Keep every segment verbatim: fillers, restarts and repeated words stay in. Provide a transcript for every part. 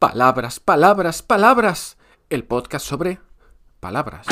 Palabras, palabras, palabras. El podcast sobre palabras.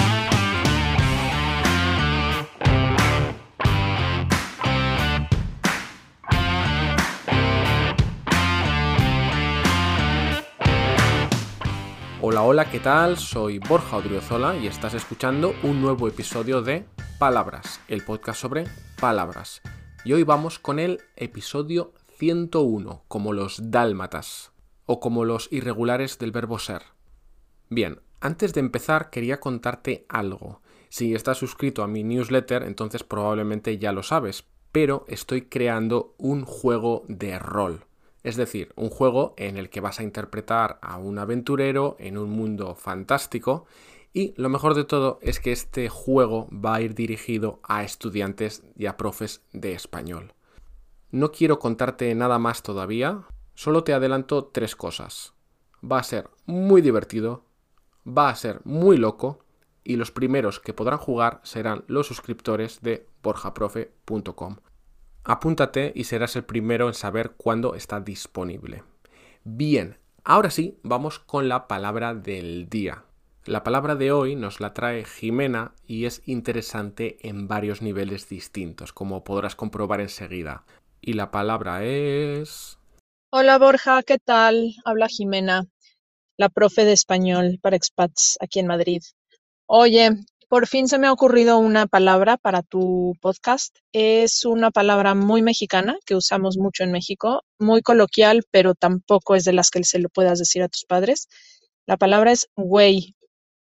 Hola, hola, ¿qué tal? Soy Borja Odriozola y estás escuchando un nuevo episodio de Palabras, el podcast sobre palabras. Y hoy vamos con el episodio ciento uno, como los dálmatas, o como los irregulares del verbo ser. Bien, antes de empezar quería contarte algo. Si estás suscrito a mi newsletter, entonces probablemente ya lo sabes, pero estoy creando un juego de rol. Es decir, un juego en el que vas a interpretar a un aventurero en un mundo fantástico y lo mejor de todo es que este juego va a ir dirigido a estudiantes y a profes de español. No quiero contarte nada más todavía, solo te adelanto tres cosas. Va a ser muy divertido, va a ser muy loco y los primeros que podrán jugar serán los suscriptores de borja profe punto com. Apúntate y serás el primero en saber cuándo está disponible. Bien, ahora sí, vamos con la palabra del día. La palabra de hoy nos la trae Jimena y es interesante en varios niveles distintos, como podrás comprobar enseguida. Y la palabra es... Hola Borja, ¿qué tal? Habla Jimena, la profe de español para expats aquí en Madrid. Oye, por fin se me ha ocurrido una palabra para tu podcast. Es una palabra muy mexicana que usamos mucho en México, muy coloquial, pero tampoco es de las que se lo puedas decir a tus padres. La palabra es güey.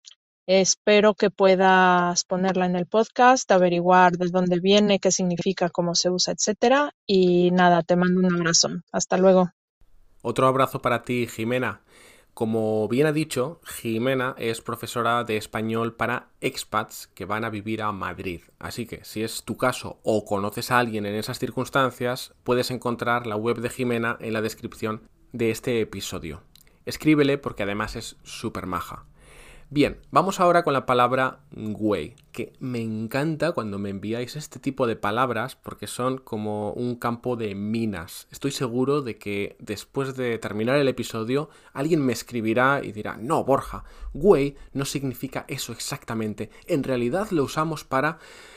Espero que puedas ponerla en el podcast, averiguar de dónde viene, qué significa, cómo se usa, etcétera. Y nada, te mando un abrazo. Hasta luego. Otro abrazo para ti, Jimena. Como bien ha dicho, Jimena es profesora de español para expats que van a vivir a Madrid. Así que si es tu caso o conoces a alguien en esas circunstancias, puedes encontrar la web de Jimena en la descripción de este episodio. Escríbele porque además es súper maja. Bien, vamos ahora con la palabra güey, que me encanta cuando me enviáis este tipo de palabras porque son como un campo de minas. Estoy seguro de que después de terminar el episodio alguien me escribirá y dirá, no, Borja, güey no significa eso exactamente, en realidad lo usamos para...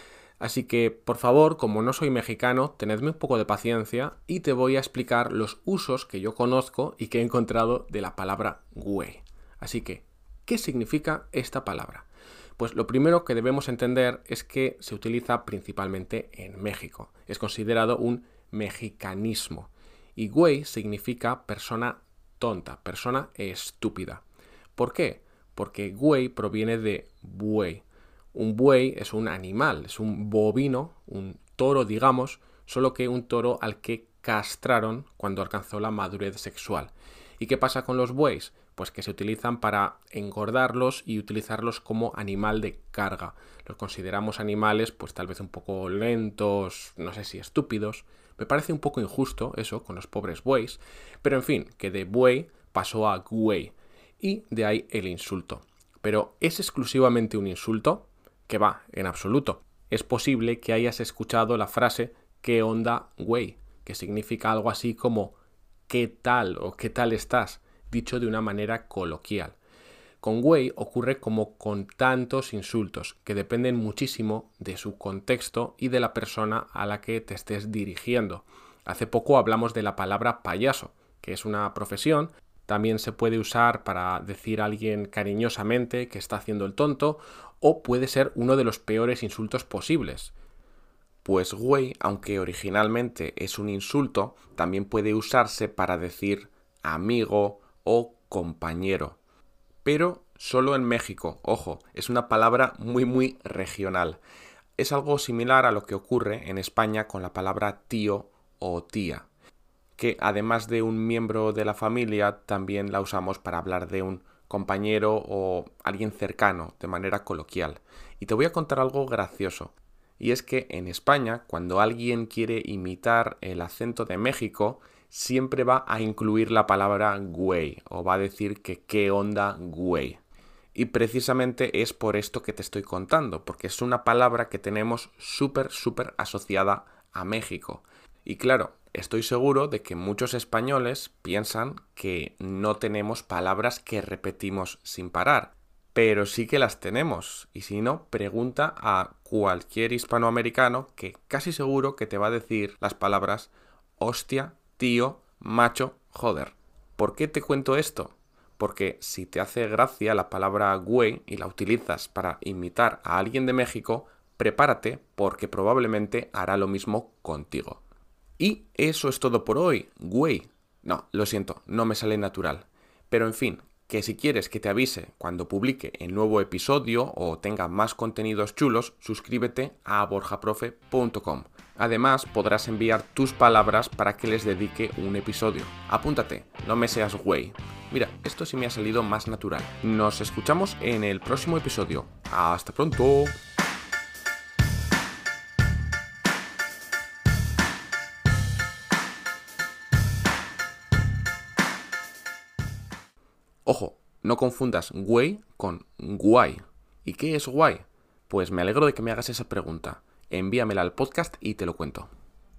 Así que, por favor, como no soy mexicano, tenedme un poco de paciencia y te voy a explicar los usos que yo conozco y que he encontrado de la palabra güey. Así que, ¿qué significa esta palabra? Pues lo primero que debemos entender es que se utiliza principalmente en México. Es considerado un mexicanismo. Y güey significa persona tonta, persona estúpida. ¿Por qué? Porque güey proviene de buey. Un buey es un animal, es un bovino, un toro, digamos, solo que un toro al que castraron cuando alcanzó la madurez sexual. ¿Y qué pasa con los bueyes? Pues que se utilizan para engordarlos y utilizarlos como animal de carga. Los consideramos animales pues tal vez un poco lentos, no sé si estúpidos. Me parece un poco injusto eso con los pobres bueyes, pero en fin, que de buey pasó a güey y de ahí el insulto. Pero ¿es exclusivamente un insulto? Que va, en absoluto. Es posible que hayas escuchado la frase ¿qué onda, güey? Que significa algo así como ¿qué tal o qué tal estás? Dicho de una manera coloquial. Con güey ocurre como con tantos insultos, que dependen muchísimo de su contexto y de la persona a la que te estés dirigiendo. Hace poco hablamos de la palabra payaso, que es una profesión. También se puede usar para decir a alguien cariñosamente que está haciendo el tonto, o puede ser uno de los peores insultos posibles. Pues güey, aunque originalmente es un insulto, también puede usarse para decir amigo o compañero. Pero solo en México, ojo, es una palabra muy muy regional. Es algo similar a lo que ocurre en España con la palabra tío o tía, que además de un miembro de la familia también la usamos para hablar de un compañero o alguien cercano de manera coloquial. Y te voy a contar algo gracioso. Y es que en España, cuando alguien quiere imitar el acento de México, siempre va a incluir la palabra güey, o va a decir que qué onda güey. Y precisamente es por esto que te estoy contando, porque es una palabra que tenemos súper, súper asociada a México. Y claro, Estoy seguro de que muchos españoles piensan que no tenemos palabras que repetimos sin parar, pero sí que las tenemos. Y si no, pregunta a cualquier hispanoamericano que casi seguro que te va a decir las palabras hostia, tío, macho, joder. ¿Por qué te cuento esto? Porque si te hace gracia la palabra güey y la utilizas para imitar a alguien de México, prepárate porque probablemente hará lo mismo contigo. Y eso es todo por hoy, güey. No, lo siento, no me sale natural. Pero en fin, que si quieres que te avise cuando publique el nuevo episodio o tenga más contenidos chulos, suscríbete a borja profe punto com. Además, podrás enviar tus palabras para que les dedique un episodio. Apúntate, no me seas güey. Mira, esto sí me ha salido más natural. Nos escuchamos en el próximo episodio. ¡Hasta pronto! Ojo, no confundas güey con guay. ¿Y qué es guay? Pues me alegro de que me hagas esa pregunta. Envíamela al podcast y te lo cuento.